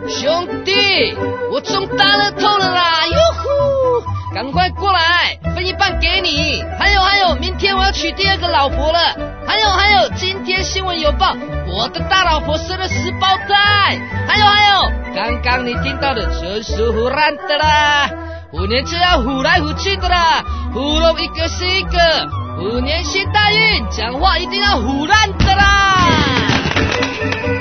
兄弟，我中大乐透了啦！哟呼，赶快过来，分一半给你。还有，明天我要娶第二个老婆了。还有，今天新闻有报，我的大老婆生了10胞胎。还有，刚刚你听到的纯属胡乱的啦。虎年就要虎来虎去的啦，虎龙一个是一个，虎年行大运，讲话一定要虎烂的啦。